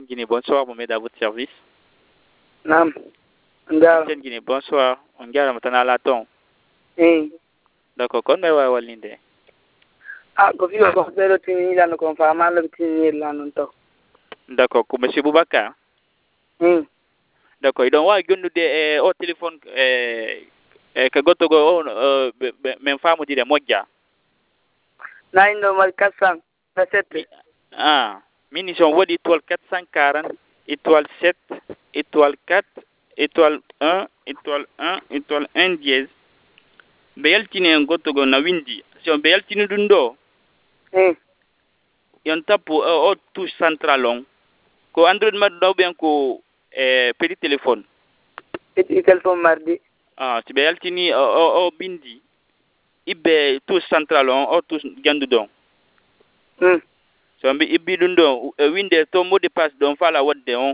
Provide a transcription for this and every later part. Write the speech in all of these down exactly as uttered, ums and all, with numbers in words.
Guinée, bonsoir, vous m'aidez à votre service. Naam. Nda. Guinée, bonsoir. On garde maintenant à la ton. Eh. D'accord, kon may wa walinde. Ah, ko fi ko zero tini la no ko fa ma la tini la non to. D'accord, ko monsieur Boubacar. Hmm. D'accord, donc wa gondude e o téléphone e e ka gotto go on men famu dire mojja. Na indo mal kasan. Na sette. Ah, mission wodi étoile quatre cent quarante, étoile sept, étoile quatre, étoile un, étoile un, étoile un dièse. Be yaltini en gotto go na windi. So be yaltini dun do. Eh. Yon tapu o touche central on. Ko Android ma do ben ko e petit téléphone. Petit téléphone mardi. Ah, si be yaltini o o bindi. Ibe touche central on o touche gandu don. Hmm. So mbi ibbi dun do winde to mot de passe don fala wadde on.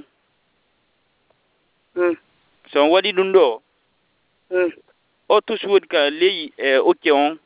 Hmm. So wadi dun do. Hmm. O touche wod ka lei e oke on.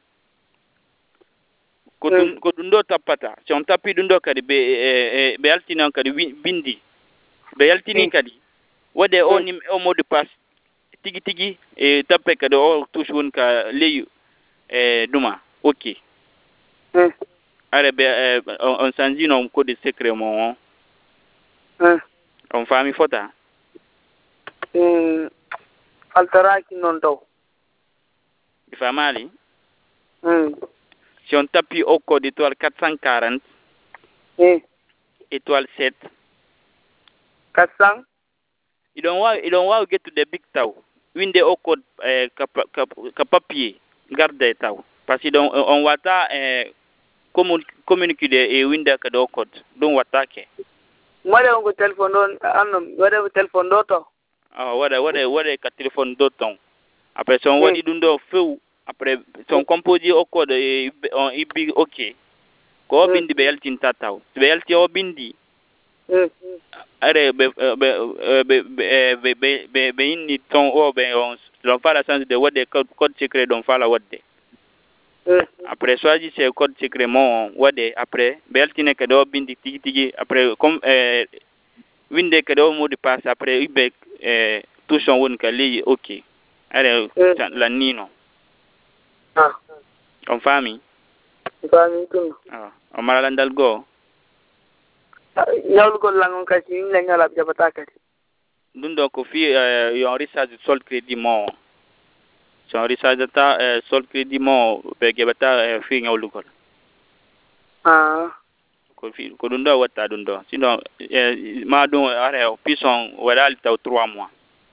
Ko dun ko dun do tapata. So on tapi dun do kadi be e be yaltini on kadi bindi. Be yaltini kadi wade o nim o mot de passe tigi tigi e tappe kadi o touche won ka lei e duma. OK. Hmm. Are be on sanji non code secret mo. Hmm. On fami fota. Hmm. Altara ki non to. Famali. Hmm. Si on tape au code étoile quatre cent quarante, eh. étoile sept, quatre cents, you don't want, you don't want to get to the big tower. Win the au code eh, cap, cap, cap papier, garde tower. Parce que donc on va ta eh, communiquer et win the au code. Donc wata ke. Mwade on ko téléphone don anno wade téléphone do to. Ah wada wada wada ka téléphone d'autant. Après son wadi dundo feu après son composé au code et on ibi OK. Ko bindi be yaltin tataw. Be yalti o bindi. Are be be be be be be be inni ton o be on l'on fa la sens de wade code secret don fa la wade. Après choisi c'est code secret mon wade après be yaltine ke do bindi tigi tigi après comme euh winde ke do mot de passe après ibe euh tout son won ka li OK. Are la nino. Ah. On fami? Fami tun. Ah, on mala landal go. Nyawlu ko langon kasi ni ngala jabata kati. Dun do ko fi euh yon recharge sol crédit mon. So recharge ta euh sol crédit mon be gebata euh, fi nyawlu ko. Ah. Ko fi ko dun do wata dun do. Sinon euh, ma dun are pison wala ta trois mois.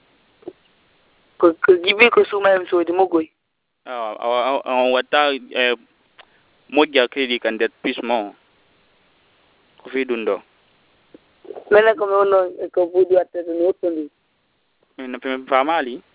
Ko ko gibi ko suma em so di mogoy. Ah on wata euh moja crédit kan det plus mon. Ko fi dun do. Mena ko no ko budi watte no tondi. Na pe famali